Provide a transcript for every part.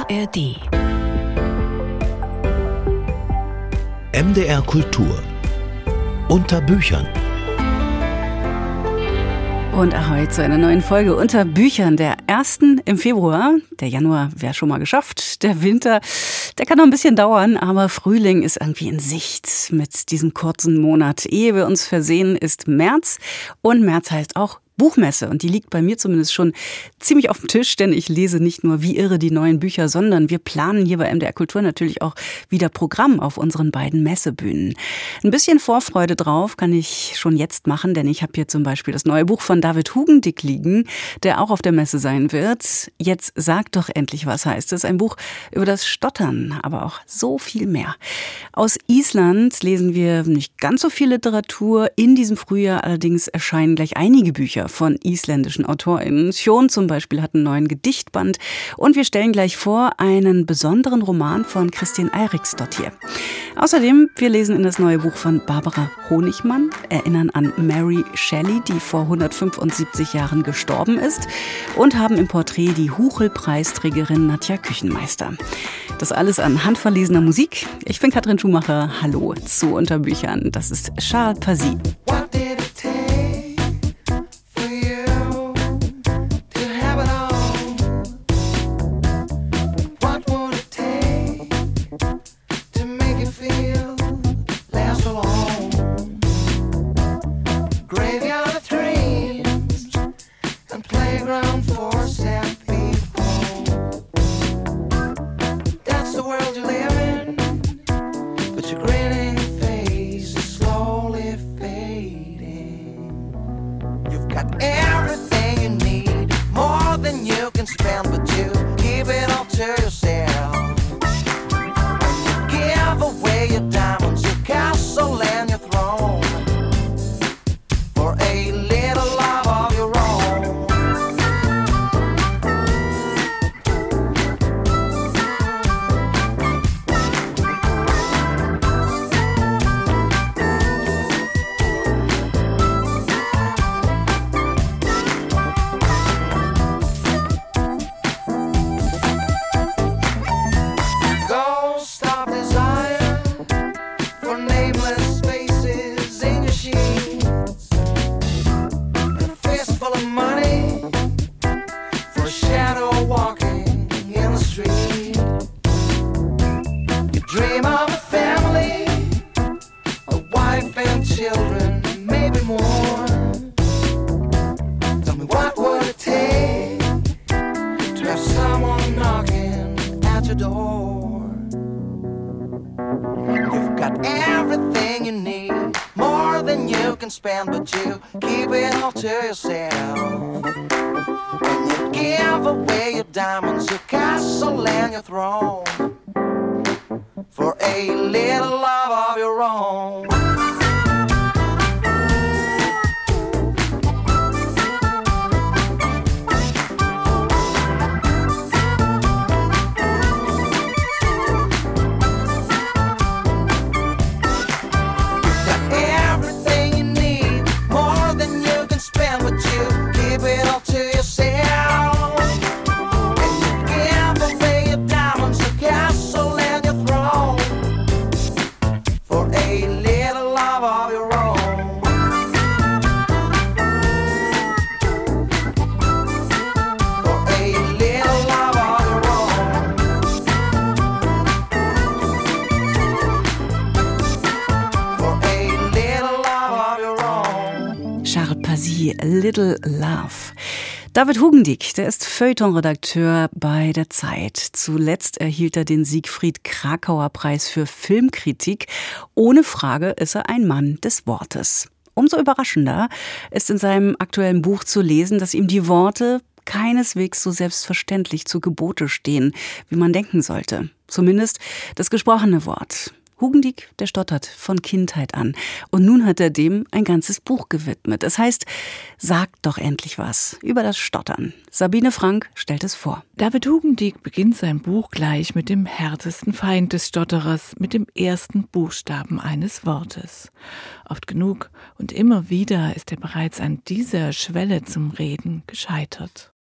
ARD. MDR Kultur. Unter Büchern. Und ahoi zu einer neuen Folge Unter Büchern, der ersten im Februar. Der Januar wäre schon mal geschafft. Der Winter, der kann noch ein bisschen dauern, aber Frühling ist irgendwie in Sicht mit diesem kurzen Monat. Ehe wir uns versehen, ist März. Und März heißt auch Buchmesse, und die liegt bei mir zumindest schon ziemlich auf dem Tisch, denn ich lese nicht nur wie irre die neuen Bücher, sondern wir planen hier bei MDR Kultur natürlich auch wieder Programm auf unseren beiden Messebühnen. Ein bisschen Vorfreude drauf kann ich schon jetzt machen, denn ich habe hier zum Beispiel das neue Buch von David Hugendick liegen, der auch auf der Messe sein wird. Jetzt sag doch endlich, was heißt es? Ein Buch über das Stottern, aber auch so viel mehr. Aus Island lesen wir nicht ganz so viel Literatur. In diesem Frühjahr allerdings erscheinen gleich einige Bücher von isländischen AutorInnen. Sjón zum Beispiel hat einen neuen Gedichtband. Und wir stellen gleich vor einen besonderen Roman von Kristín Eiríksdóttir. Außerdem, wir lesen in das neue Buch von Barbara Honigmann, erinnern an Mary Shelley, die vor 175 Jahren gestorben ist, und haben im Porträt die Huchel-Preisträgerin Nadja Küchenmeister. Das alles an handverlesener Musik. Ich bin Katrin Schumacher. Hallo zu Unterbüchern. Das ist Charles Pasi. Little Love. David Hugendick, der ist Feuilleton-Redakteur bei der Zeit. Zuletzt erhielt er den Siegfried-Krakauer-Preis für Filmkritik. Ohne Frage ist er ein Mann des Wortes. Umso überraschender ist in seinem aktuellen Buch zu lesen, dass ihm die Worte keineswegs so selbstverständlich zu Gebote stehen, wie man denken sollte. Zumindest das gesprochene Wort. Hugendick, der stottert von Kindheit an. Und nun hat er dem ein ganzes Buch gewidmet. Es heißt, sag doch endlich was über das Stottern. Sabine Frank stellt es vor. David Hugendick beginnt sein Buch gleich mit dem härtesten Feind des Stotterers, mit dem ersten Buchstaben eines Wortes. Oft genug und immer wieder ist er bereits an dieser Schwelle zum Reden gescheitert.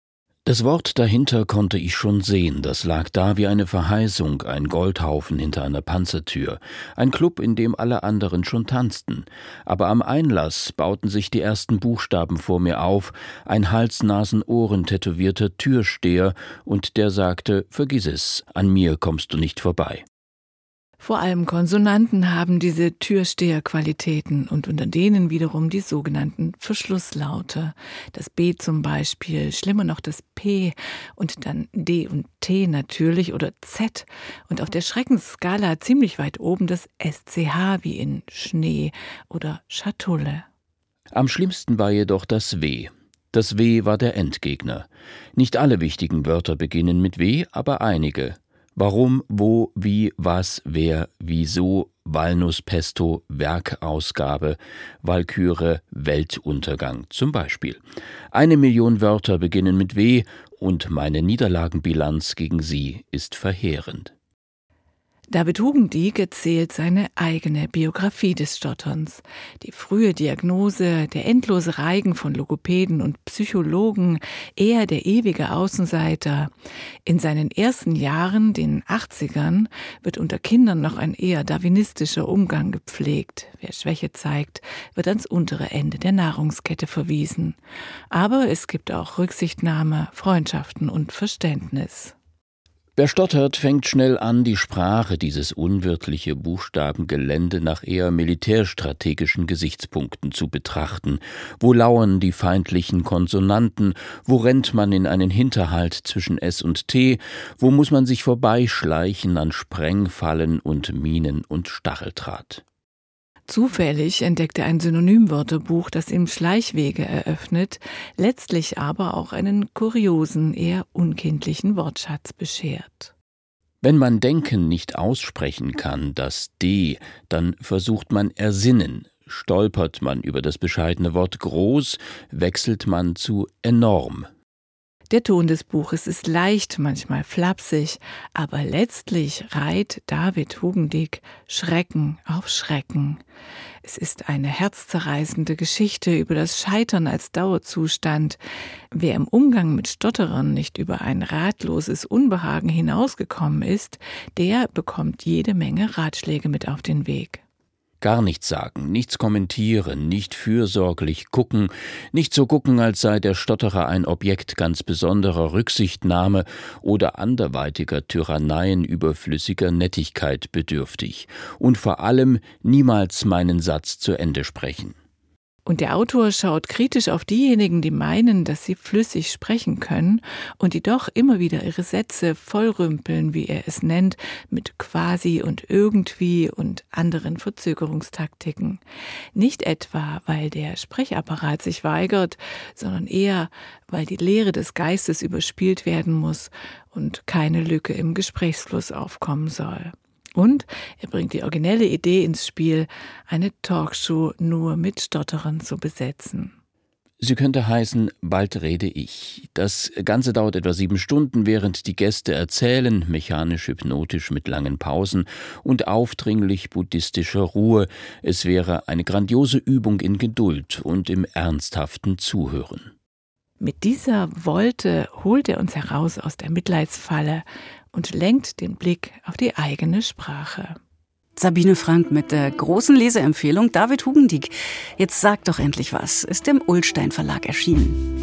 Das Wort dahinter konnte ich schon sehen, das lag da wie eine Verheißung, ein Goldhaufen hinter einer Panzertür, ein Club, in dem alle anderen schon tanzten. Aber am Einlass bauten sich die ersten Buchstaben vor mir auf, ein Hals-Nasen-Ohren-tätowierter Türsteher, und der sagte, vergiss es, an mir kommst du nicht vorbei. Vor allem Konsonanten haben diese Türsteherqualitäten und unter denen wiederum die sogenannten Verschlusslaute. Das B zum Beispiel, schlimmer noch das P und dann D und T natürlich oder Z und auf der Schreckensskala ziemlich weit oben das SCH wie in Schnee oder Schatulle. Am schlimmsten war jedoch das W. Das W war der Endgegner. Nicht alle wichtigen Wörter beginnen mit W, aber einige. Warum, wo, wie, was, wer, wieso, Walnusspesto, Werkausgabe, Walküre, Weltuntergang zum Beispiel. 1 Million Wörter beginnen mit W und meine Niederlagenbilanz gegen sie ist verheerend. David Hugendiek erzählt seine eigene Biografie des Stotterns. Die frühe Diagnose, der endlose Reigen von Logopäden und Psychologen, er der ewige Außenseiter. In seinen ersten Jahren, den 80ern, wird unter Kindern noch ein eher darwinistischer Umgang gepflegt. Wer Schwäche zeigt, wird ans untere Ende der Nahrungskette verwiesen. Aber es gibt auch Rücksichtnahme, Freundschaften und Verständnis. Wer stottert, fängt schnell an, die Sprache, dieses unwirtliche Buchstabengelände nach eher militärstrategischen Gesichtspunkten zu betrachten. Wo lauern die feindlichen Konsonanten? Wo rennt man in einen Hinterhalt zwischen S und T? Wo muss man sich vorbeischleichen an Sprengfallen und Minen und Stacheldraht? Zufällig entdeckt er ein Synonymwörterbuch, das ihm Schleichwege eröffnet, letztlich aber auch einen kuriosen, eher unkindlichen Wortschatz beschert. Wenn man Denken nicht aussprechen kann, das D, dann versucht man Ersinnen. Stolpert man über das bescheidene Wort groß, wechselt man zu enorm. Der Ton des Buches ist leicht, manchmal flapsig, aber letztlich reiht David Hugendiek Schrecken auf Schrecken. Es ist eine herzzerreißende Geschichte über das Scheitern als Dauerzustand. Wer im Umgang mit Stotterern nicht über ein ratloses Unbehagen hinausgekommen ist, der bekommt jede Menge Ratschläge mit auf den Weg. Gar nichts sagen, nichts kommentieren, nicht fürsorglich gucken, nicht so gucken, als sei der Stotterer ein Objekt ganz besonderer Rücksichtnahme oder anderweitiger Tyranneien überflüssiger Nettigkeit bedürftig. Und vor allem niemals meinen Satz zu Ende sprechen. Und der Autor schaut kritisch auf diejenigen, die meinen, dass sie flüssig sprechen können und die doch immer wieder ihre Sätze vollrümpeln, wie er es nennt, mit quasi und irgendwie und anderen Verzögerungstaktiken. Nicht etwa, weil der Sprechapparat sich weigert, sondern eher, weil die Leere des Geistes überspielt werden muss und keine Lücke im Gesprächsfluss aufkommen soll. Und er bringt die originelle Idee ins Spiel, eine Talkshow nur mit Stotterern zu besetzen. Sie könnte heißen, bald rede ich. Das Ganze dauert etwa 7 Stunden, während die Gäste erzählen, mechanisch-hypnotisch mit langen Pausen und aufdringlich buddhistischer Ruhe. Es wäre eine grandiose Übung in Geduld und im ernsthaften Zuhören. Mit dieser Wolte holt er uns heraus aus der Mitleidsfalle und lenkt den Blick auf die eigene Sprache. Sabine Frank mit der großen Leseempfehlung David Hugendiek. Jetzt sag doch endlich was, ist im Ullstein Verlag erschienen.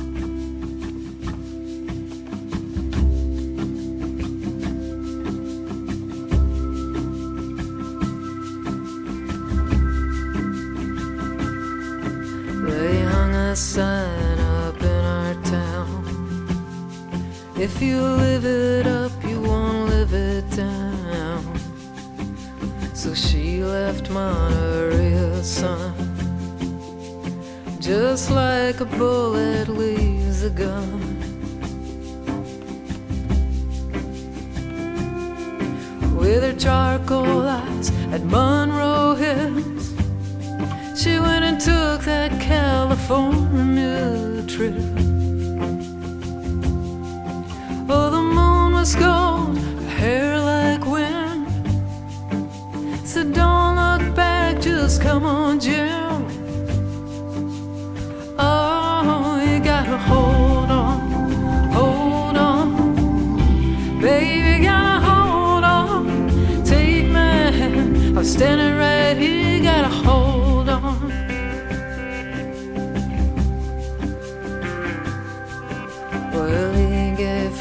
They hung a sign up in our town. If you live it up, you won't live it down. So she left Monterey, son, just like a bullet leaves a gun. With her charcoal eyes at Monroe Hills, she went and took that California trip. Oh, the moon was gold, her hair like wind. Said, don't look back, just come on, Jim. Oh, you gotta hold on, hold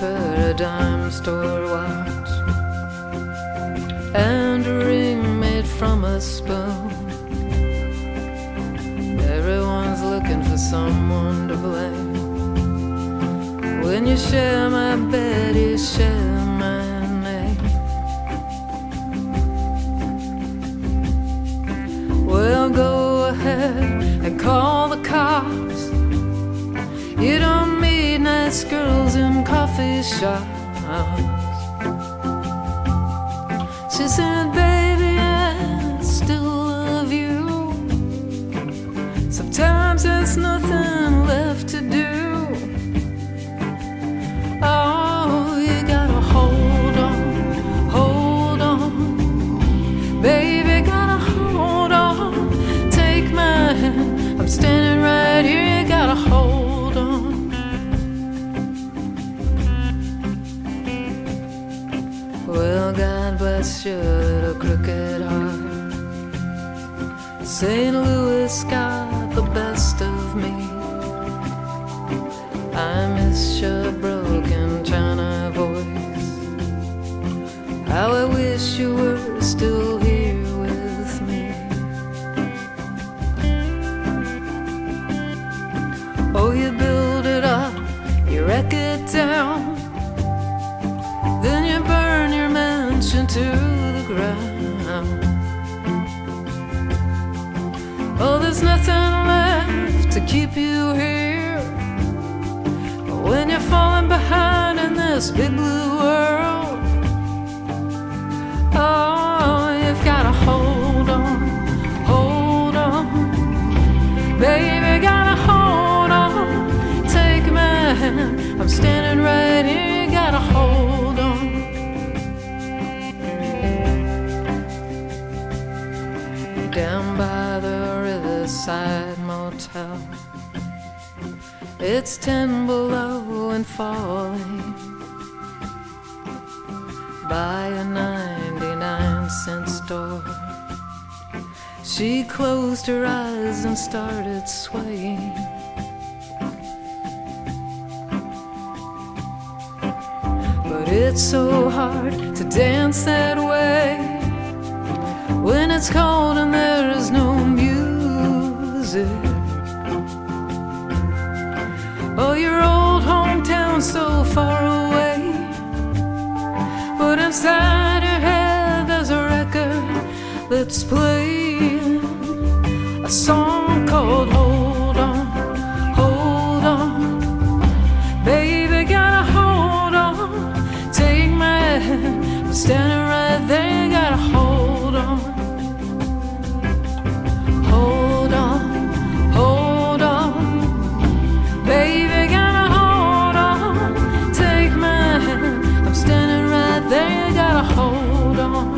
for a dime store watch and a ring made from a spoon. Everyone's looking for someone to blame. When you share my bed, you share my name. Well, go ahead and call the cops. You don't meet nice girls in coffee shops. She said, baby, I still love you. Sometimes there's nothing left to do. Oh, you gotta hold on, baby, gotta hold on. Take my hand, I'm standing right here, you gotta hold on. Well, God bless your little crooked heart. St. Louis got the best of me. I miss your broken China voice. How I wish you were still here with me. Oh, you build it up, you wreck it down, then you burn your mansion to the ground. Oh, there's nothing left to keep you here. But when you're falling behind in this big blue world, oh, you've gotta hold on, baby, gotta hold on. Take my hand, I'm standing right here, you gotta hold on. Down by the riverside motel, it's 10 below and falling. By a 99-cent store, she closed her eyes and started swaying. But it's so hard to dance that way when it's cold and there is no music. Oh, your old hometown's so far away, but inside your head there's a record that's playing a song called Hold On, baby, gotta hold on. Take my hand, I'm standing right there, gotta hold on. Hold on, baby, gotta hold on. Take my hand, I'm standing right there, gotta hold on.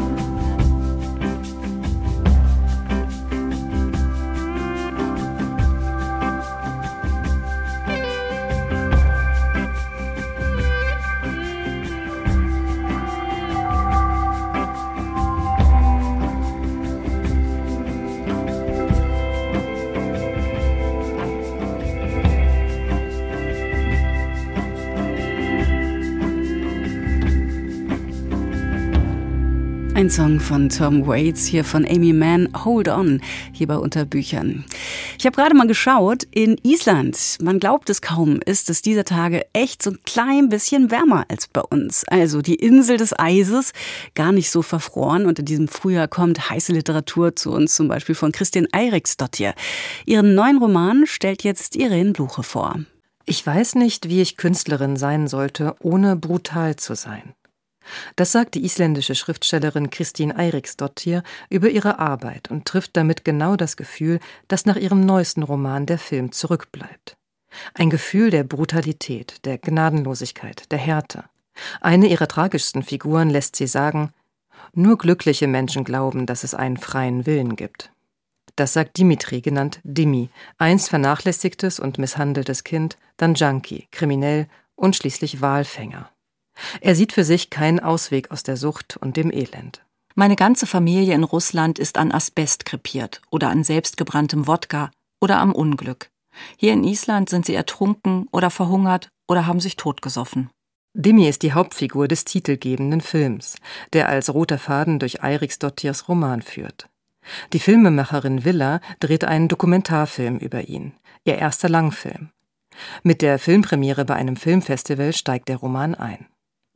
Ein Song von Tom Waits, hier von Amy Mann, Hold On, hier bei Unterbüchern. Ich habe gerade mal geschaut, in Island, man glaubt es kaum, ist es dieser Tage echt so ein klein bisschen wärmer als bei uns. Also die Insel des Eises, gar nicht so verfroren. Und in diesem Frühjahr kommt heiße Literatur zu uns, zum Beispiel von Kristín Eiríksdóttir. Ihren neuen Roman stellt jetzt Irene Bluche vor. Ich weiß nicht, wie ich Künstlerin sein sollte, ohne brutal zu sein. Das sagt die isländische Schriftstellerin Kristín Eiríksdóttir über ihre Arbeit und trifft damit genau das Gefühl, das nach ihrem neuesten Roman Der Film zurückbleibt. Ein Gefühl der Brutalität, der Gnadenlosigkeit, der Härte. Eine ihrer tragischsten Figuren lässt sie sagen: Nur glückliche Menschen glauben, dass es einen freien Willen gibt. Das sagt Dimitri, genannt Dimi, einst vernachlässigtes und misshandeltes Kind, dann Junkie, kriminell und schließlich Walfänger. Er sieht für sich keinen Ausweg aus der Sucht und dem Elend. Meine ganze Familie in Russland ist an Asbest krepiert oder an selbstgebranntem Wodka oder am Unglück. Hier in Island sind sie ertrunken oder verhungert oder haben sich totgesoffen. Dimi ist die Hauptfigur des titelgebenden Films, der als roter Faden durch Eiríksdóttirs Roman führt. Die Filmemacherin Villa dreht einen Dokumentarfilm über ihn, ihr erster Langfilm. Mit der Filmpremiere bei einem Filmfestival steigt der Roman ein.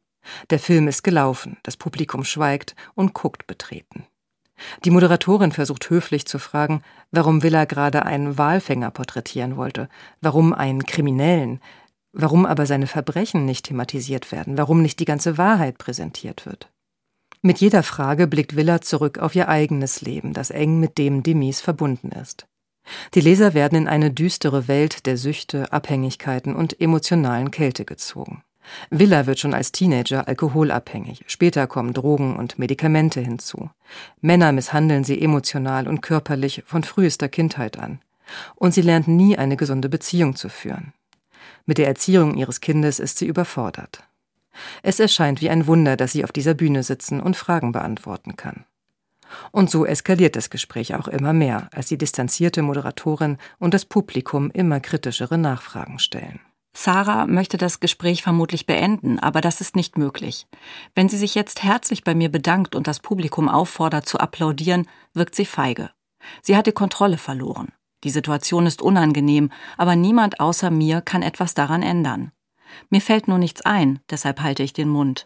Der Film ist gelaufen, das Publikum schweigt und guckt betreten. Die Moderatorin versucht höflich zu fragen, warum Villa gerade einen Walfänger porträtieren wollte, warum einen Kriminellen, warum aber seine Verbrechen nicht thematisiert werden, warum nicht die ganze Wahrheit präsentiert wird. Mit jeder Frage blickt Villa zurück auf ihr eigenes Leben, das eng mit dem Dimis verbunden ist. Die Leser werden in eine düstere Welt der Süchte, Abhängigkeiten und emotionalen Kälte gezogen. Villa wird schon als Teenager alkoholabhängig, später kommen Drogen und Medikamente hinzu. Männer misshandeln sie emotional und körperlich von frühester Kindheit an. Und sie lernt nie eine gesunde Beziehung zu führen. Mit der Erziehung ihres Kindes ist sie überfordert. Es erscheint wie ein Wunder, dass sie auf dieser Bühne sitzen und Fragen beantworten kann. Und so eskaliert das Gespräch auch immer mehr, als die distanzierte Moderatorin und das Publikum immer kritischere Nachfragen stellen. Sarah möchte das Gespräch vermutlich beenden, aber das ist nicht möglich. Wenn sie sich jetzt herzlich bei mir bedankt und das Publikum auffordert zu applaudieren, wirkt sie feige. Sie hat die Kontrolle verloren. Die Situation ist unangenehm, aber niemand außer mir kann etwas daran ändern. Mir fällt nur nichts ein, deshalb halte ich den Mund.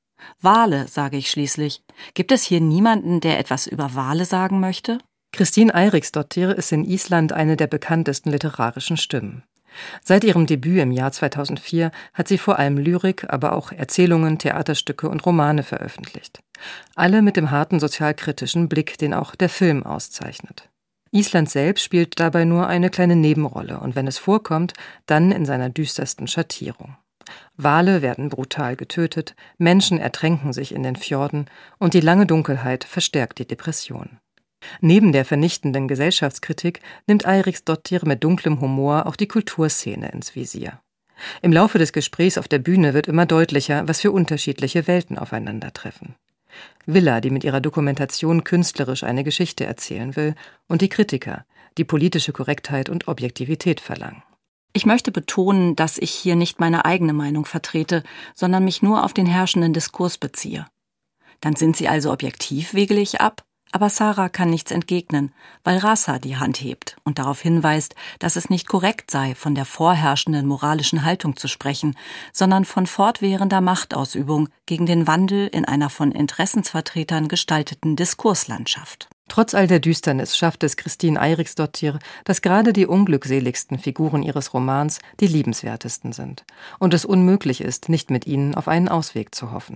Wale, sage ich schließlich. Gibt es hier niemanden, der etwas über Wale sagen möchte? Kristín Eiríksdóttir ist in Island eine der bekanntesten literarischen Stimmen. Seit ihrem Debüt im Jahr 2004 hat sie vor allem Lyrik, aber auch Erzählungen, Theaterstücke und Romane veröffentlicht. Alle mit dem harten sozialkritischen Blick, den auch der Film auszeichnet. Island selbst spielt dabei nur eine kleine Nebenrolle und wenn es vorkommt, dann in seiner düstersten Schattierung. Wale werden brutal getötet, Menschen ertränken sich in den Fjorden und die lange Dunkelheit verstärkt die Depression. Neben der vernichtenden Gesellschaftskritik nimmt Eiríksdóttir mit dunklem Humor auch die Kulturszene ins Visier. Im Laufe des Gesprächs auf der Bühne wird immer deutlicher, was für unterschiedliche Welten aufeinandertreffen. Villa, die mit ihrer Dokumentation künstlerisch eine Geschichte erzählen will, und die Kritiker, die politische Korrektheit und Objektivität verlangen. Ich möchte betonen, dass ich hier nicht meine eigene Meinung vertrete, sondern mich nur auf den herrschenden Diskurs beziehe. Dann sind sie also objektiv, wegele ich ab? Aber Sarah kann nichts entgegnen, weil Rasa die Hand hebt und darauf hinweist, dass es nicht korrekt sei, von der vorherrschenden moralischen Haltung zu sprechen, sondern von fortwährender Machtausübung gegen den Wandel in einer von Interessensvertretern gestalteten Diskurslandschaft. Trotz all der Düsternis schafft es Kristín Eiríksdóttir, dass gerade die unglückseligsten Figuren ihres Romans die liebenswertesten sind und es unmöglich ist, nicht mit ihnen auf einen Ausweg zu hoffen.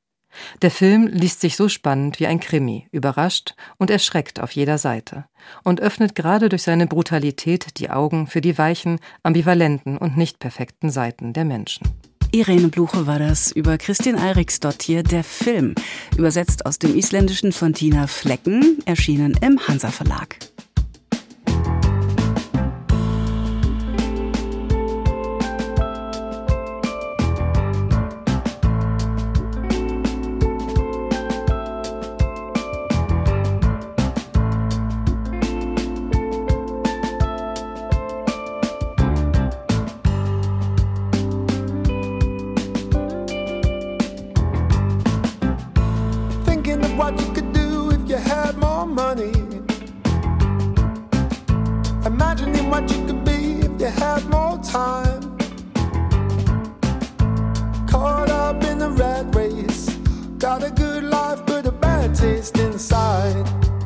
Der Film liest sich so spannend wie ein Krimi, überrascht und erschreckt auf jeder Seite und öffnet gerade durch seine Brutalität die Augen für die weichen, ambivalenten und nicht perfekten Seiten der Menschen. Irene Bluche war das über Kristín Eiríksdóttir, der Film, übersetzt aus dem Isländischen von Tina Flecken, erschienen im Hansa Verlag. What you could do if you had more money. Imagining what you could be if you had more time. Caught up in the rat race. Got a good life but a bad taste inside.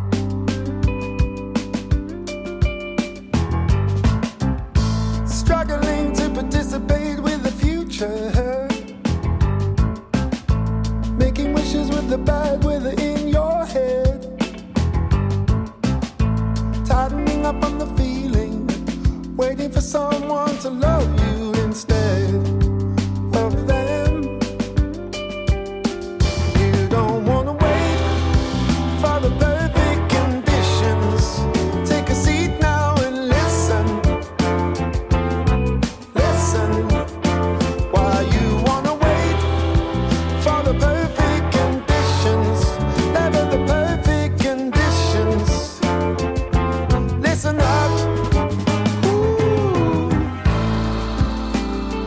Struggling to participate with the future. Making wishes with the bad weather in your head. Tightening up on the feeling. Waiting for someone to love you instead of them. You don't wanna wait for the perfect conditions. Take a seat now and listen. Listen. Why you wanna wait for the perfect conditions. Never the perfect conditions. Listen up. Ooh.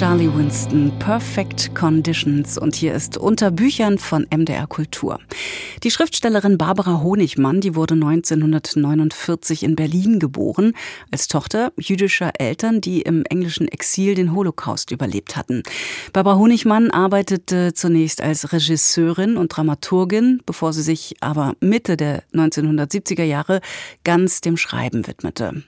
Charlie Winston, Perfect Conditions. Und hier ist Unter Büchern von MDR Kultur. Die Schriftstellerin Barbara Honigmann, die wurde 1949 in Berlin geboren, als Tochter jüdischer Eltern, die im englischen Exil den Holocaust überlebt hatten. Barbara Honigmann arbeitete zunächst als Regisseurin und Dramaturgin, bevor sie sich aber Mitte der 1970er Jahre ganz dem Schreiben widmete.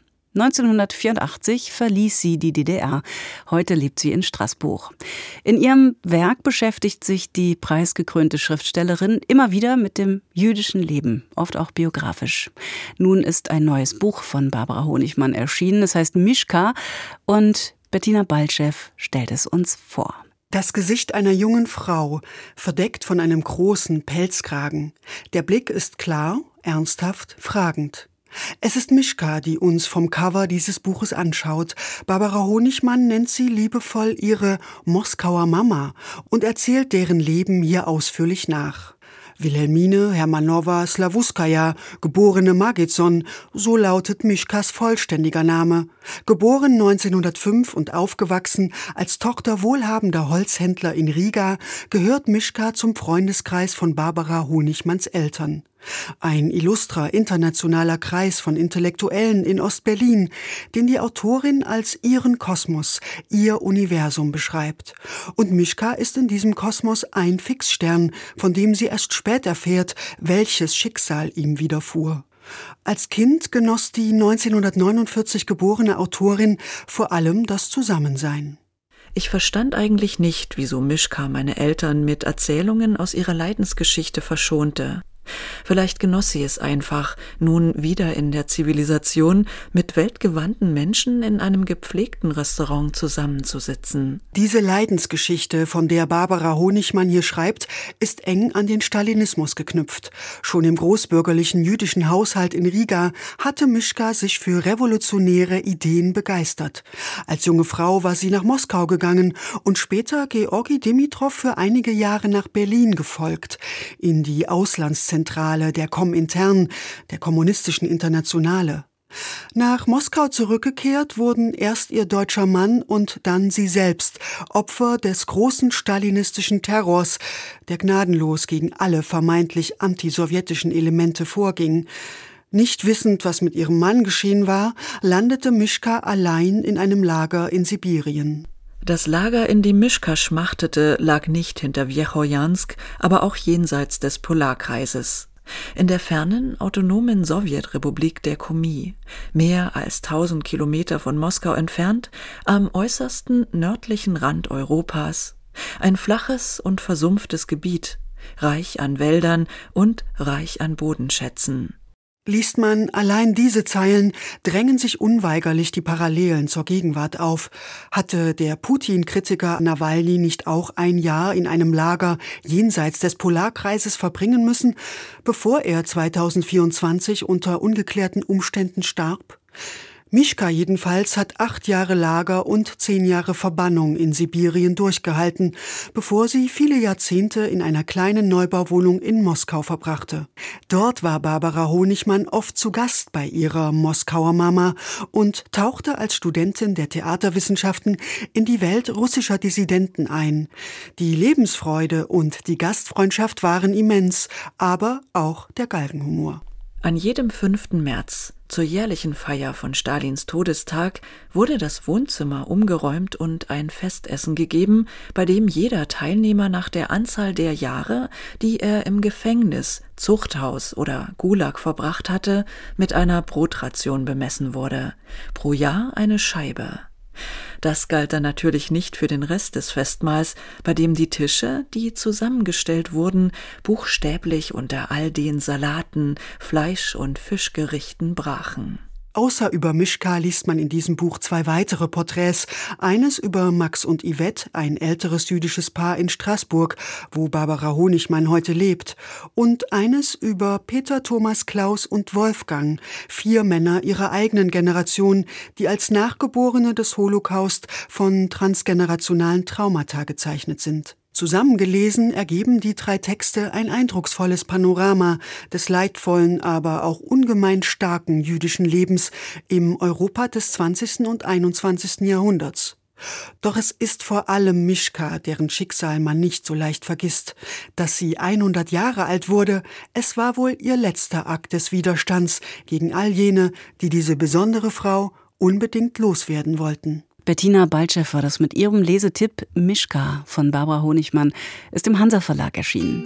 1984 verließ sie die DDR. Heute lebt sie in Straßburg. In ihrem Werk beschäftigt sich die preisgekrönte Schriftstellerin immer wieder mit dem jüdischen Leben, oft auch biografisch. Nun ist ein neues Buch von Barbara Honigmann erschienen. Es heißt Mischka und Bettina Baltschew stellt es uns vor. Das Gesicht einer jungen Frau, verdeckt von einem großen Pelzkragen. Der Blick ist klar, ernsthaft, fragend. Es ist Mischka, die uns vom Cover dieses Buches anschaut. Barbara Honigmann nennt sie liebevoll ihre Moskauer Mama und erzählt deren Leben hier ausführlich nach. Wilhelmine Hermanowa Slawuskaja, geborene Magidson, so lautet Mischkas vollständiger Name. Geboren 1905 und aufgewachsen als Tochter wohlhabender Holzhändler in Riga, gehört Mischka zum Freundeskreis von Barbara Honigmanns Eltern. Ein illustrer internationaler Kreis von Intellektuellen in Ostberlin, den die Autorin als ihren Kosmos, ihr Universum beschreibt. Und Mischka ist in diesem Kosmos ein Fixstern, von dem sie erst spät erfährt, welches Schicksal ihm widerfuhr. Als Kind genoss die 1949 geborene Autorin vor allem das Zusammensein. Ich verstand eigentlich nicht, wieso Mischka meine Eltern mit Erzählungen aus ihrer Leidensgeschichte verschonte. Vielleicht genoss sie es einfach, nun wieder in der Zivilisation mit weltgewandten Menschen in einem gepflegten Restaurant zusammenzusitzen. Diese Leidensgeschichte, von der Barbara Honigmann hier schreibt, ist eng an den Stalinismus geknüpft. Schon im großbürgerlichen jüdischen Haushalt in Riga hatte Mischka sich für revolutionäre Ideen begeistert. Als junge Frau war sie nach Moskau gegangen und später Georgi Dimitrov für einige Jahre nach Berlin gefolgt, in die Auslandszentrale der Komintern, der kommunistischen Internationale. Nach Moskau zurückgekehrt, wurden erst ihr deutscher Mann und dann sie selbst Opfer des großen stalinistischen Terrors, der gnadenlos gegen alle vermeintlich antisowjetischen Elemente vorging. Nicht wissend, was mit ihrem Mann geschehen war, landete Mischka allein in einem Lager in Sibirien. Das Lager, in dem Mischka schmachtete, lag nicht hinter Wjechojansk, aber auch jenseits des Polarkreises. In der fernen, autonomen Sowjetrepublik der Komi, mehr als 1000 Kilometer von Moskau entfernt, am äußersten nördlichen Rand Europas. Ein flaches und versumpftes Gebiet, reich an Wäldern und reich an Bodenschätzen. Liest man allein diese Zeilen, drängen sich unweigerlich die Parallelen zur Gegenwart auf. Hatte der Putin-Kritiker Nawalny nicht auch ein Jahr in einem Lager jenseits des Polarkreises verbringen müssen, bevor er 2024 unter ungeklärten Umständen starb? Mischka jedenfalls hat 8 Jahre Lager und 10 Jahre Verbannung in Sibirien durchgehalten, bevor sie viele Jahrzehnte in einer kleinen Neubauwohnung in Moskau verbrachte. Dort war Barbara Honigmann oft zu Gast bei ihrer Moskauer Mama und tauchte als Studentin der Theaterwissenschaften in die Welt russischer Dissidenten ein. Die Lebensfreude und die Gastfreundschaft waren immens, aber auch der Galgenhumor. An jedem 5. März, zur jährlichen Feier von Stalins Todestag, wurde das Wohnzimmer umgeräumt und ein Festessen gegeben, bei dem jeder Teilnehmer nach der Anzahl der Jahre, die er im Gefängnis, Zuchthaus oder Gulag verbracht hatte, mit einer Brotration bemessen wurde. Pro Jahr eine Scheibe. Das galt dann natürlich nicht für den Rest des Festmahls, bei dem die Tische, die zusammengestellt wurden, buchstäblich unter all den Salaten, Fleisch- und Fischgerichten brachen. Außer über Mischka liest man in diesem Buch 2 weitere Porträts. Eines über Max und Yvette, ein älteres jüdisches Paar in Straßburg, wo Barbara Honigmann heute lebt. Und eines über Peter, Thomas, Klaus und Wolfgang, 4 Männer ihrer eigenen Generation, die als Nachgeborene des Holocaust von transgenerationalen Traumata gezeichnet sind. Zusammengelesen ergeben die 3 Texte ein eindrucksvolles Panorama des leidvollen, aber auch ungemein starken jüdischen Lebens im Europa des 20. und 21. Jahrhunderts. Doch es ist vor allem Mischka, deren Schicksal man nicht so leicht vergisst. Dass sie 100 Jahre alt wurde, es war wohl ihr letzter Akt des Widerstands gegen all jene, die diese besondere Frau unbedingt loswerden wollten. Bettina Baltschew war das mit ihrem Lesetipp Mischka von Barbara Honigmann, ist im Hansa Verlag erschienen.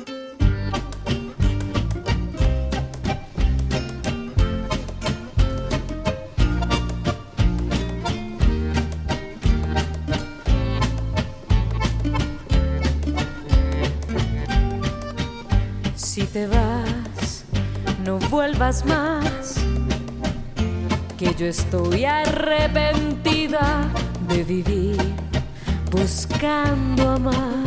Si te vas, no vuelvas más, que yo estoy arrepentida de vivir buscando amar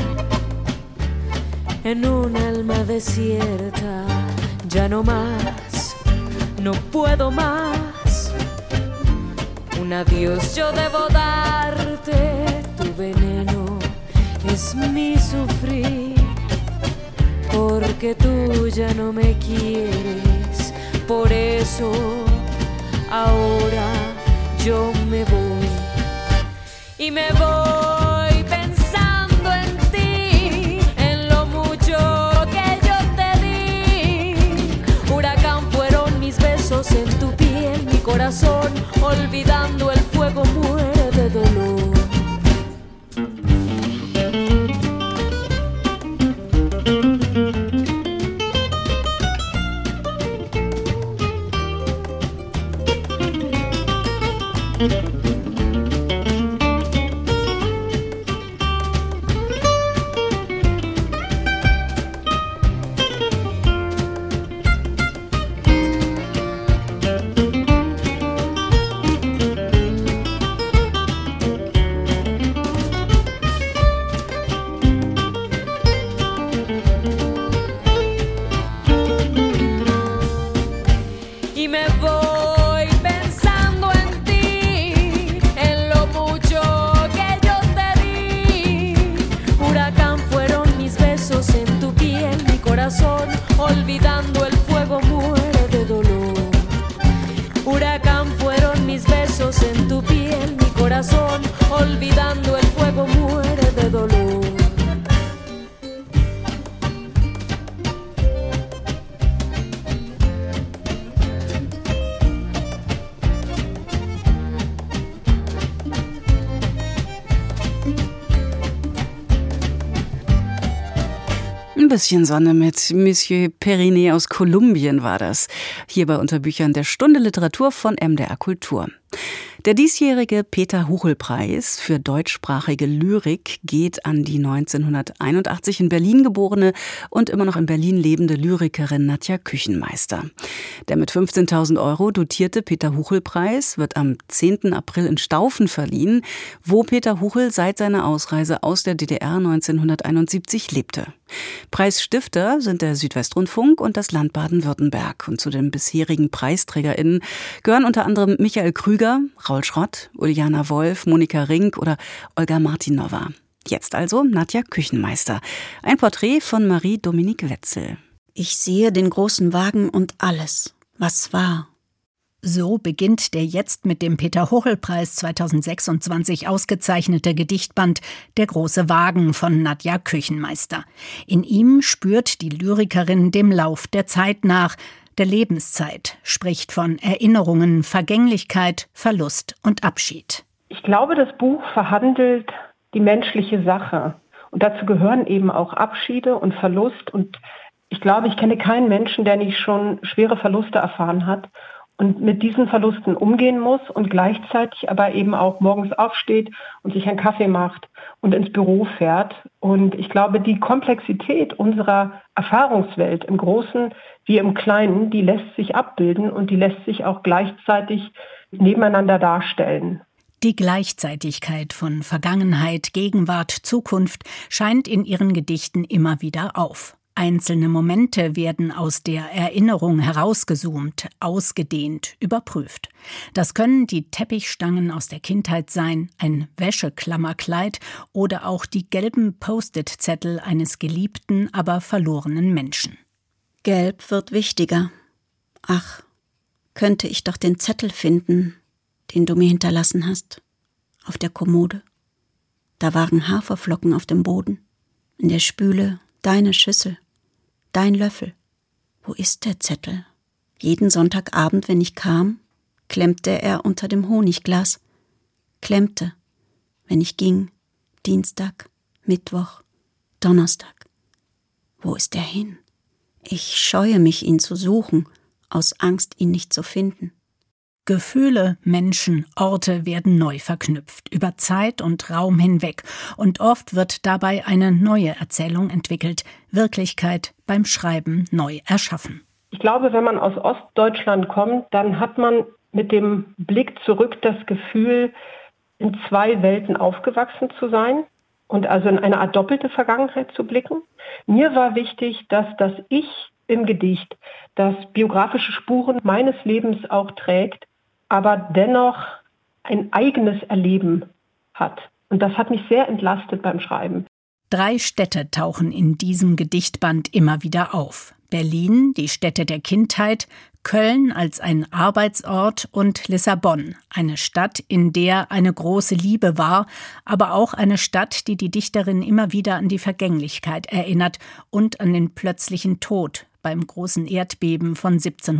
en un alma desierta. Ya no más, no puedo más. Un adiós yo debo darte, tu veneno es mi sufrir. Porque tú ya no me quieres, por eso ahora yo me voy. Y me voy pensando en ti, en lo mucho que yo te di. Huracán fueron mis besos en tu piel, mi corazón olvidando el fuego muere de dolor. Olvidando el fuego muere de dolor. Huracán fueron mis besos en tu piel, mi corazón olvidando el fuego muere de dolor. Ein bisschen Sonne mit Monsieur Perinet aus Kolumbien war das. Hier bei Unterbüchern der Stunde Literatur von MDR Kultur. Der diesjährige Peter-Huchel-Preis für deutschsprachige Lyrik geht an die 1981 in Berlin geborene und immer noch in Berlin lebende Lyrikerin Nadja Küchenmeister. Der mit 15.000 € dotierte Peter-Huchel-Preis wird am 10. April in Staufen verliehen, wo Peter Huchel seit seiner Ausreise aus der DDR 1971 lebte. Preisstifter sind der Südwestrundfunk und das Land Baden-Württemberg. Und zu den bisherigen PreisträgerInnen gehören unter anderem Michael Krüger, Raul Schrott, Uljana Wolf, Monika Rink oder Olga Martinova. Jetzt also Nadja Küchenmeister. Ein Porträt von Marie-Dominique Wetzel. Ich sehe den großen Wagen und alles, was war. So beginnt der jetzt mit dem Peter-Huchel-Preis 2026 ausgezeichnete Gedichtband »Der große Wagen« von Nadja Küchenmeister. In ihm spürt die Lyrikerin dem Lauf der Zeit nach, der Lebenszeit, spricht von Erinnerungen, Vergänglichkeit, Verlust und Abschied. Ich glaube, das Buch verhandelt die menschliche Sache. Und dazu gehören eben auch Abschiede und Verlust. Und ich glaube, ich kenne keinen Menschen, der nicht schon schwere Verluste erfahren hat und mit diesen Verlusten umgehen muss und gleichzeitig aber eben auch morgens aufsteht und sich einen Kaffee macht und ins Büro fährt. Und ich glaube, die Komplexität unserer Erfahrungswelt im Großen wie im Kleinen, die lässt sich abbilden und die lässt sich auch gleichzeitig nebeneinander darstellen. Die Gleichzeitigkeit von Vergangenheit, Gegenwart, Zukunft scheint in ihren Gedichten immer wieder auf. Einzelne Momente werden aus der Erinnerung herausgezoomt, ausgedehnt, überprüft. Das können die Teppichstangen aus der Kindheit sein, ein Wäscheklammerkleid oder auch die gelben Post-it-Zettel eines geliebten, aber verlorenen Menschen. Gelb wird wichtiger. Ach, könnte ich doch den Zettel finden, den du mir hinterlassen hast, auf der Kommode. Da waren Haferflocken auf dem Boden. In der Spüle deine Schüssel, dein Löffel. Wo ist der Zettel? Jeden Sonntagabend, wenn ich kam, klemmte er unter dem Honigglas. Klemmte, wenn ich ging, Dienstag, Mittwoch, Donnerstag. Wo ist er hin? Ich scheue mich, ihn zu suchen, aus Angst, ihn nicht zu finden. Gefühle, Menschen, Orte werden neu verknüpft, über Zeit und Raum hinweg. Und oft wird dabei eine neue Erzählung entwickelt, Wirklichkeit beim Schreiben neu erschaffen. Ich glaube, wenn man aus Ostdeutschland kommt, dann hat man mit dem Blick zurück das Gefühl, in zwei Welten aufgewachsen zu sein und also in eine Art doppelte Vergangenheit zu blicken. Mir war wichtig, dass das Ich im Gedicht, das biografische Spuren meines Lebens auch trägt, aber dennoch ein eigenes Erleben hat. Und das hat mich sehr entlastet beim Schreiben. 3 Städte tauchen in diesem Gedichtband immer wieder auf. Berlin, die Stätte der Kindheit, Köln als ein Arbeitsort und Lissabon, eine Stadt, in der eine große Liebe war, aber auch eine Stadt, die die Dichterin immer wieder an die Vergänglichkeit erinnert und an den plötzlichen Tod beim großen Erdbeben von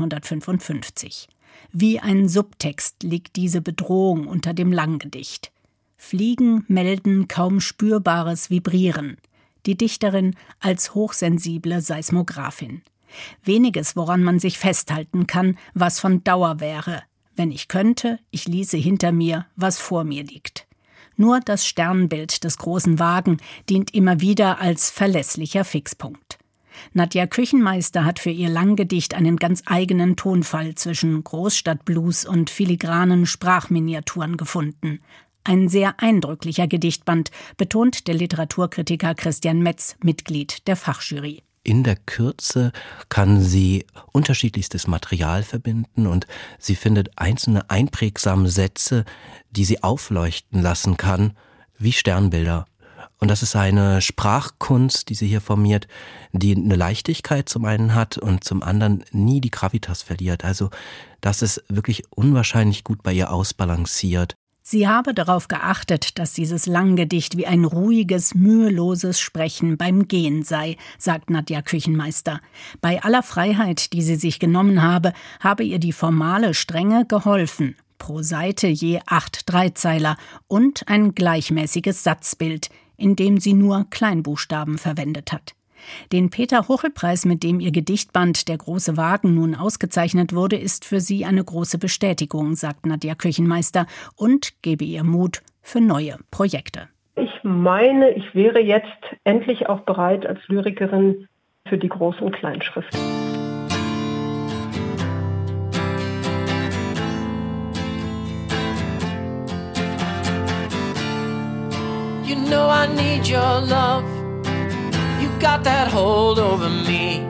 1755. Wie ein Subtext liegt diese Bedrohung unter dem Langgedicht. Fliegen melden kaum spürbares Vibrieren. Die Dichterin als hochsensible Seismographin. Weniges, woran man sich festhalten kann, was von Dauer wäre. Wenn ich könnte, ich ließe hinter mir, was vor mir liegt. Nur das Sternbild des großen Wagen dient immer wieder als verlässlicher Fixpunkt. Nadja Küchenmeister hat für ihr Langgedicht einen ganz eigenen Tonfall zwischen Großstadtblues und filigranen Sprachminiaturen gefunden. Ein sehr eindrücklicher Gedichtband, betont der Literaturkritiker Christian Metz, Mitglied der Fachjury. In der Kürze kann sie unterschiedlichstes Material verbinden und sie findet einzelne einprägsame Sätze, die sie aufleuchten lassen kann, wie Sternbilder. Und das ist eine Sprachkunst, die sie hier formiert, die eine Leichtigkeit zum einen hat und zum anderen nie die Gravitas verliert. Also das ist wirklich unwahrscheinlich gut bei ihr ausbalanciert. Sie habe darauf geachtet, dass dieses Langgedicht wie ein ruhiges, müheloses Sprechen beim Gehen sei, sagt Nadja Küchenmeister. Bei aller Freiheit, die sie sich genommen habe ihr die formale Strenge geholfen. Pro Seite je 8 Dreizeiler und ein gleichmäßiges Satzbild, in dem sie nur Kleinbuchstaben verwendet hat. Den Peter-Huchel-Preis, mit dem ihr Gedichtband Der große Wagen nun ausgezeichnet wurde, ist für sie eine große Bestätigung, sagt Nadja Küchenmeister, und gebe ihr Mut für neue Projekte. Ich meine, ich wäre jetzt endlich auch bereit als Lyrikerin für die Groß- und Kleinschrift. You know I need your love. You got that hold over me.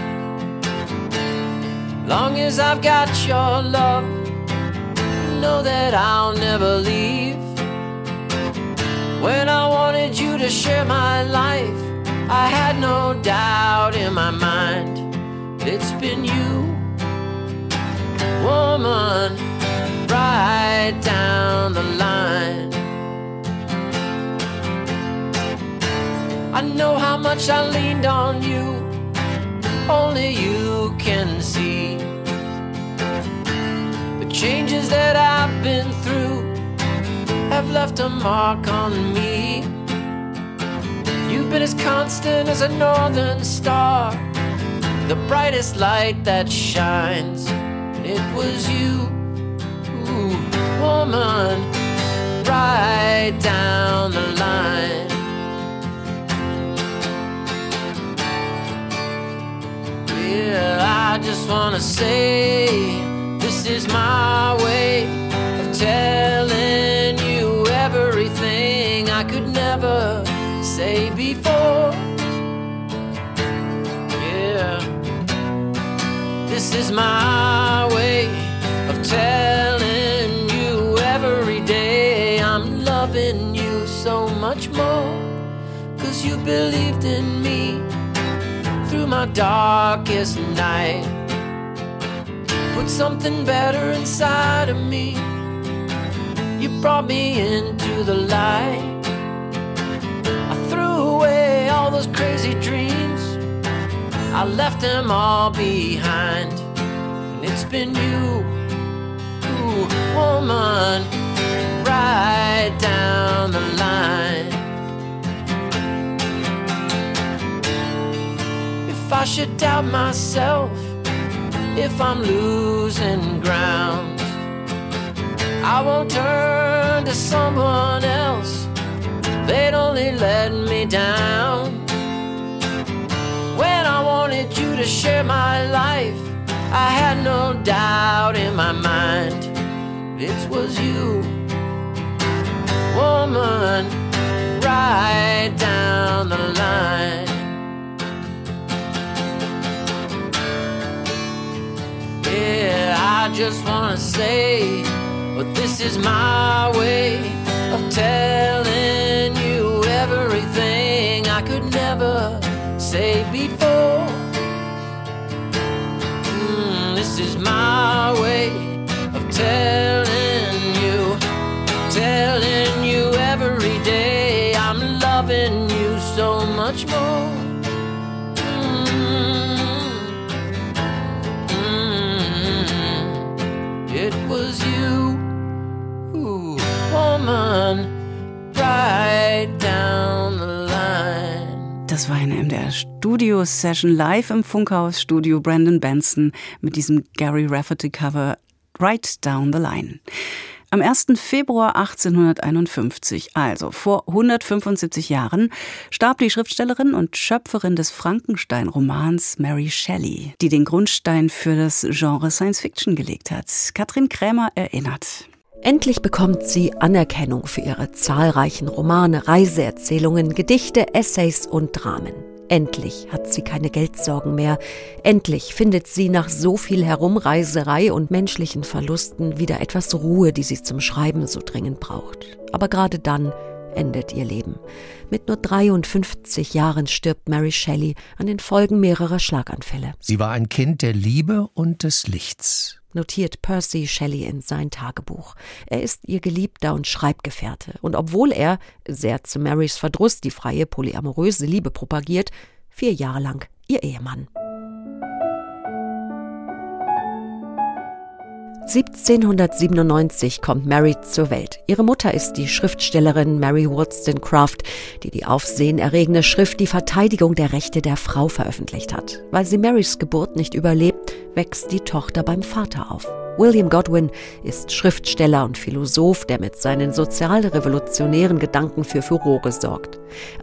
Long as I've got your love, you know that I'll never leave. When I wanted you to share my life, I had no doubt in my mind. It's been you, woman, right down the line. I know how much I leaned on you, only you can see. The changes that I've been through have left a mark on me. You've been as constant as a northern star, the brightest light that shines. It was you, ooh, woman, right down the line. Well, I just wanna say, this is my way of telling you everything I could never say before. Yeah, this is my way of telling you every day I'm loving you so much more, 'cause you believed in me through my darkest night. Put something better inside of me. You brought me into the light. I threw away all those crazy dreams, I left them all behind. And it's been you, woman, right down the line. If I should doubt myself, if I'm losing ground, I won't turn to someone else, they'd only let me down. When I wanted you to share my life, I had no doubt in my mind it was you, woman, right down the line. Yeah, I just wanna say, but this is my way of telling you everything I could never say before. This is my way of telling you every day I'm loving you so much more. It was you, woman, right down the line. Das war eine MDR-Studio-Session live im Funkhaus-Studio. Brandon Benson mit diesem Gary Rafferty-Cover Right Down the Line. Am 1. Februar 1851, also vor 175 Jahren, starb die Schriftstellerin und Schöpferin des Frankenstein-Romans Mary Shelley, die den Grundstein für das Genre Science-Fiction gelegt hat. Katrin Krämer erinnert. Endlich bekommt sie Anerkennung für ihre zahlreichen Romane, Reiseerzählungen, Gedichte, Essays und Dramen. Endlich hat sie keine Geldsorgen mehr. Endlich findet sie nach so viel Herumreiserei und menschlichen Verlusten wieder etwas Ruhe, die sie zum Schreiben so dringend braucht. Aber gerade dann endet ihr Leben. Mit nur 53 Jahren stirbt Mary Shelley an den Folgen mehrerer Schlaganfälle. Sie war ein Kind der Liebe und des Lichts, notiert Percy Shelley in sein Tagebuch. Er ist ihr Geliebter und Schreibgefährte. Und obwohl er, sehr zu Marys Verdruss, die freie polyamoröse Liebe propagiert, 4 Jahre lang ihr Ehemann. 1797 kommt Mary zur Welt. Ihre Mutter ist die Schriftstellerin Mary Wollstonecraft, die die aufsehenerregende Schrift Die Verteidigung der Rechte der Frau veröffentlicht hat. Weil sie Marys Geburt nicht überlebt, wächst die Tochter beim Vater auf. William Godwin ist Schriftsteller und Philosoph, der mit seinen sozialrevolutionären Gedanken für Furore sorgt.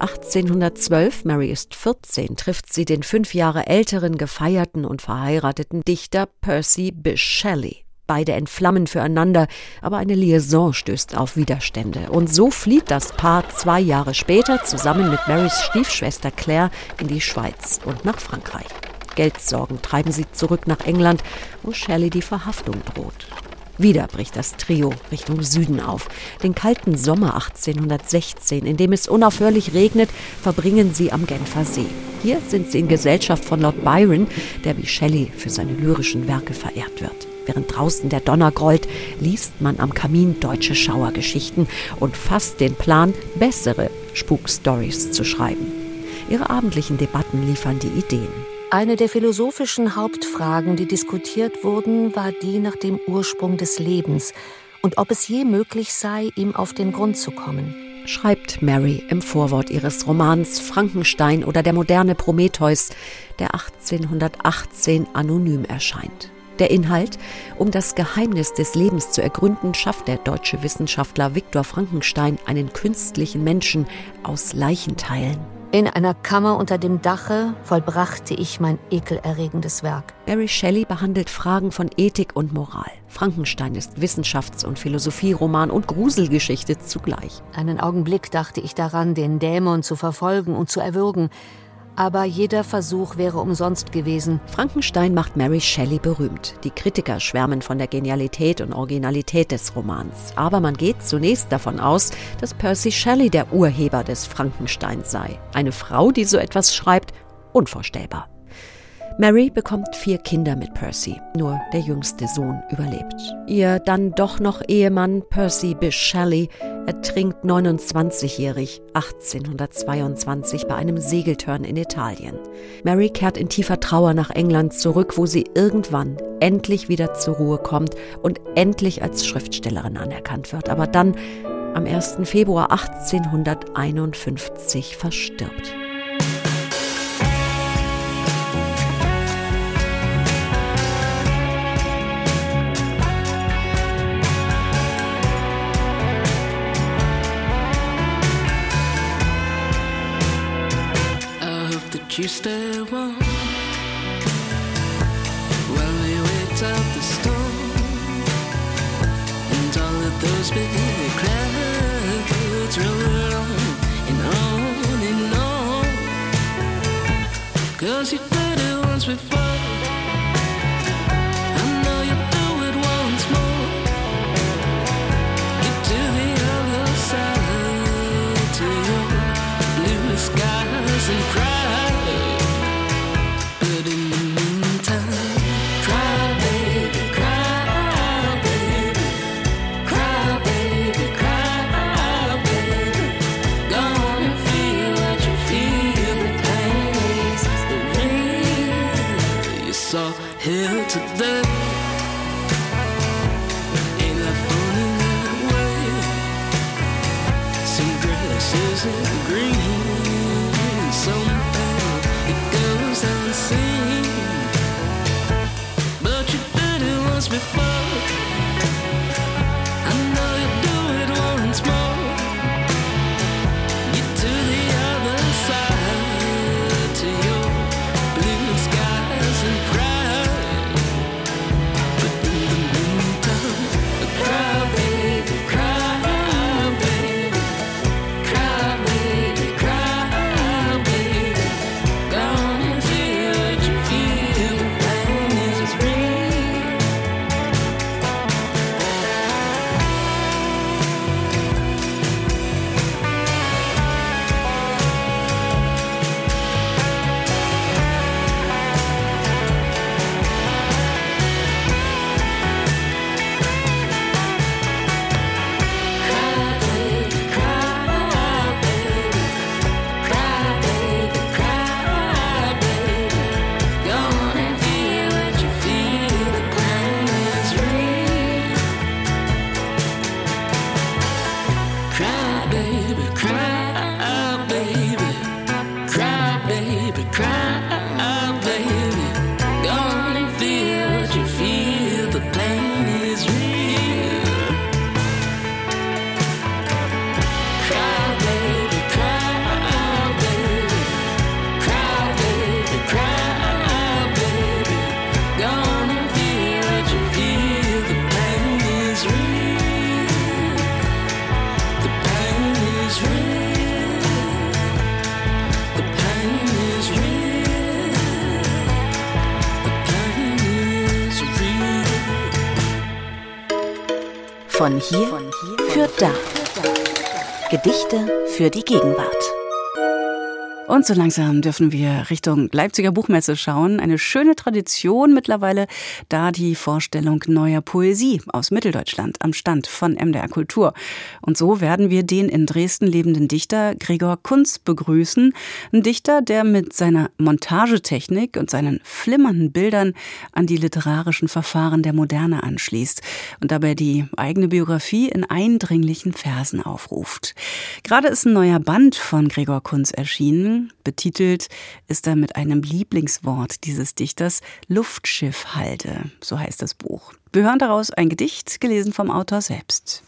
1812, Mary ist 14, trifft sie den 5 Jahre älteren, gefeierten und verheirateten Dichter Percy Bysshe Shelley. Beide entflammen füreinander, aber eine Liaison stößt auf Widerstände. Und so flieht das Paar 2 Jahre später zusammen mit Marys Stiefschwester Claire in die Schweiz und nach Frankreich. Geldsorgen treiben sie zurück nach England, wo Shelley die Verhaftung droht. Wieder bricht das Trio Richtung Süden auf. Den kalten Sommer 1816, in dem es unaufhörlich regnet, verbringen sie am Genfer See. Hier sind sie in Gesellschaft von Lord Byron, der wie Shelley für seine lyrischen Werke verehrt wird. Während draußen der Donner grollt, liest man am Kamin deutsche Schauergeschichten und fasst den Plan, bessere Spukstories zu schreiben. Ihre abendlichen Debatten liefern die Ideen. Eine der philosophischen Hauptfragen, die diskutiert wurden, war die nach dem Ursprung des Lebens und ob es je möglich sei, ihm auf den Grund zu kommen. Schreibt Mary im Vorwort ihres Romans Frankenstein oder der moderne Prometheus, der 1818 anonym erscheint. Der Inhalt: Um das Geheimnis des Lebens zu ergründen, schafft der deutsche Wissenschaftler Viktor Frankenstein einen künstlichen Menschen aus Leichenteilen. In einer Kammer unter dem Dache vollbrachte ich mein ekelerregendes Werk. Mary Shelley behandelt Fragen von Ethik und Moral. Frankenstein ist Wissenschafts- und Philosophieroman und Gruselgeschichte zugleich. Einen Augenblick dachte ich daran, den Dämon zu verfolgen und zu erwürgen. Aber jeder Versuch wäre umsonst gewesen. Frankenstein macht Mary Shelley berühmt. Die Kritiker schwärmen von der Genialität und Originalität des Romans. Aber man geht zunächst davon aus, dass Percy Shelley der Urheber des Frankensteins sei. Eine Frau, die so etwas schreibt, unvorstellbar. Mary bekommt 4 Kinder mit Percy, nur der jüngste Sohn überlebt. Ihr dann doch noch Ehemann Percy Bysshe Shelley ertrinkt 29-jährig 1822 bei einem Segeltörn in Italien. Mary kehrt in tiefer Trauer nach England zurück, wo sie irgendwann endlich wieder zur Ruhe kommt und endlich als Schriftstellerin anerkannt wird, aber dann am 1. Februar 1851 verstirbt. You stay warm while we wait out the storm, and all of those big clouds roll on and on and on. 'Cause you did it once before, I know you'll do it once more. Get to the other side, to your blue skies and cry. Here today, ain't that funny that way? Some grass isn't green, and somehow it goes unseen. But you did it once before, I know you'll do it once more. Get to the other side, to your blue skies and cry. Von hier für da. Gedichte für die Gegenwart. Und so langsam dürfen wir Richtung Leipziger Buchmesse schauen. Eine schöne Tradition mittlerweile, da die Vorstellung neuer Poesie aus Mitteldeutschland am Stand von MDR Kultur. Und so werden wir den in Dresden lebenden Dichter Gregor Kunz begrüßen. Ein Dichter, der mit seiner Montagetechnik und seinen flimmernden Bildern an die literarischen Verfahren der Moderne anschließt und dabei die eigene Biografie in eindringlichen Versen aufruft. Gerade ist ein neuer Band von Gregor Kunz erschienen. Betitelt ist er mit einem Lieblingswort dieses Dichters, Luftschiffhalde, so heißt das Buch. Wir hören daraus ein Gedicht, gelesen vom Autor selbst.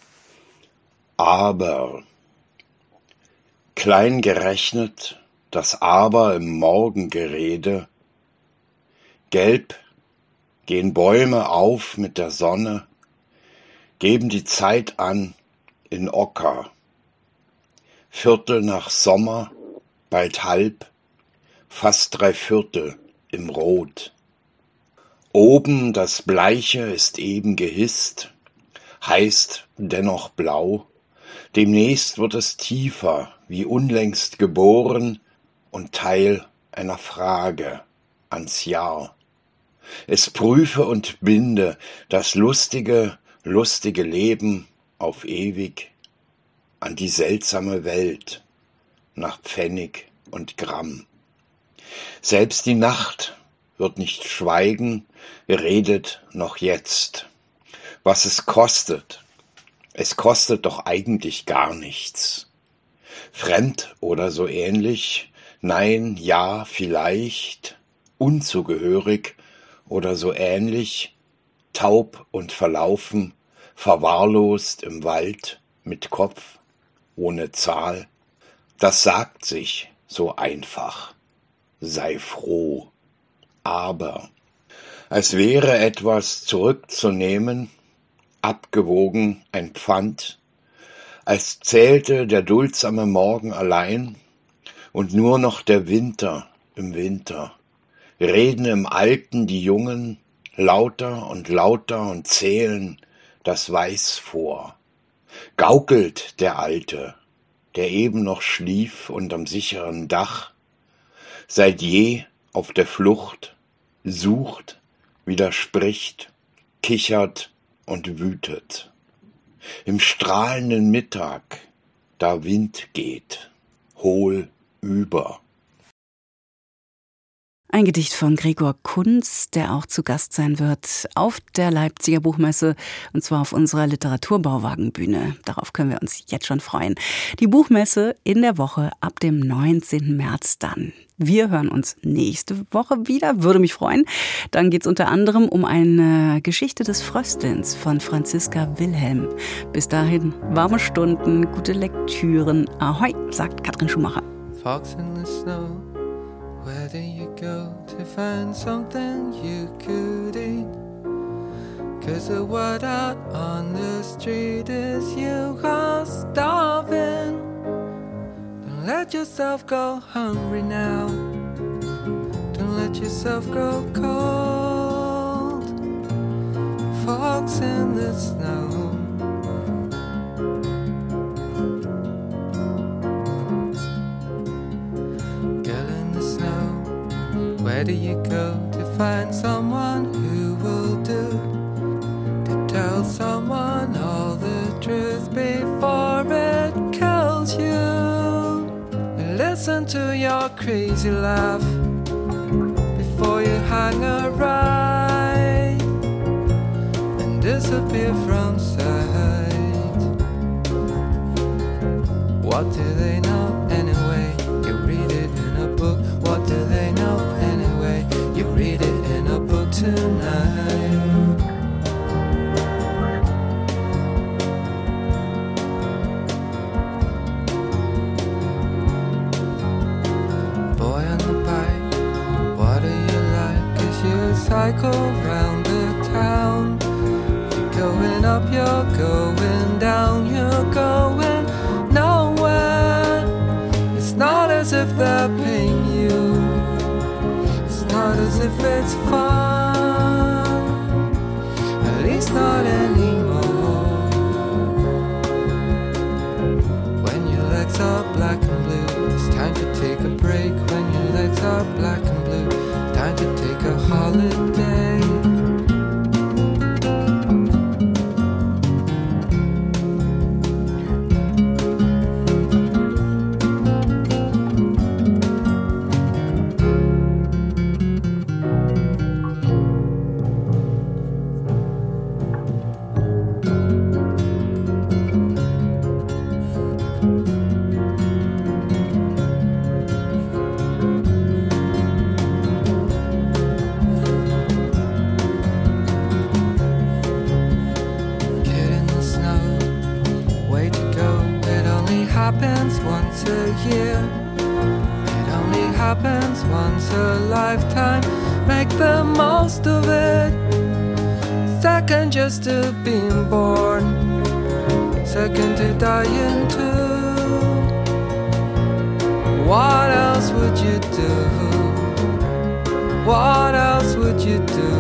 Aber, klein gerechnet, das Aber im Morgengerede, gelb gehen Bäume auf mit der Sonne, geben die Zeit an in Ocker. Viertel nach Sommer, bald halb, fast 3/4 im Rot. Oben das Bleiche ist eben gehisst, heißt dennoch blau, demnächst wird es tiefer, wie unlängst geboren und Teil einer Frage. ans Jahr. Es prüfe und binde das lustige Leben auf ewig an die seltsame Welt nach Pfennig und Gramm. Selbst die Nacht wird nicht schweigen, redet noch jetzt. Was es kostet doch eigentlich gar nichts. Fremd oder so ähnlich, nein, ja, vielleicht, unzugehörig oder so ähnlich, taub und verlaufen, verwahrlost im Wald, mit Kopf, ohne Zahl. Das sagt sich so einfach, sei froh. Aber als wäre etwas zurückzunehmen, abgewogen ein Pfand, als zählte der duldsame Morgen allein und nur noch der Winter im Winter. Reden im Alten die Jungen lauter und zählen das Weiß vor. Gaukelt der Alte, der eben noch schlief unterm sicheren Dach, seit je auf der Flucht, sucht, widerspricht, kichert und wütet. Im strahlenden Mittag, da Wind geht, hohl über. Ein Gedicht von Gregor Kunz, der auch zu Gast sein wird auf der Leipziger Buchmesse, und zwar auf unserer Literaturbauwagenbühne. Darauf können wir uns jetzt schon freuen. Die Buchmesse in der Woche ab dem 19. März dann. Wir hören uns nächste Woche wieder, würde mich freuen. Dann geht es unter anderem um eine Geschichte des Fröstelns von Franziska Wilhelm. Bis dahin warme Stunden, gute Lektüren. Ahoi, sagt Katrin Schumacher. Fox in the snow. Where do you go to find something you could eat? 'Cause the word out on the street is you are starving. Don't let yourself go hungry now. Don't let yourself grow cold. Fox in the snow. Where do you go to find someone who will do? To tell someone all the truth before it kills you. Listen to your crazy laugh before you hang a right and disappear from sight. What do they know anyway? You read it in a book. What do they know anyway? You read it in a book tonight. Boy on the bike, what do you like as you cycle round the town? You're going up, you're going down, you're going nowhere. It's not as if they're paying you. It's not as if it's fun. At least not anymore. When your legs are black and blue, it's time to take a break. When your legs are black and blue, time to take a holiday. Happens once a year. It only happens once a lifetime. Make the most of it. Second just to being born. Second to dying too. What else would you do? What else would you do?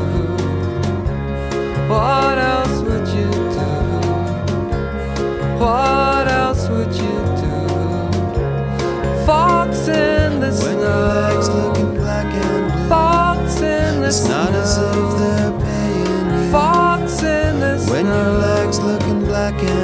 What else would you do? What else would you do? Fox in the snow. When your legs looking black and blue. Fox back in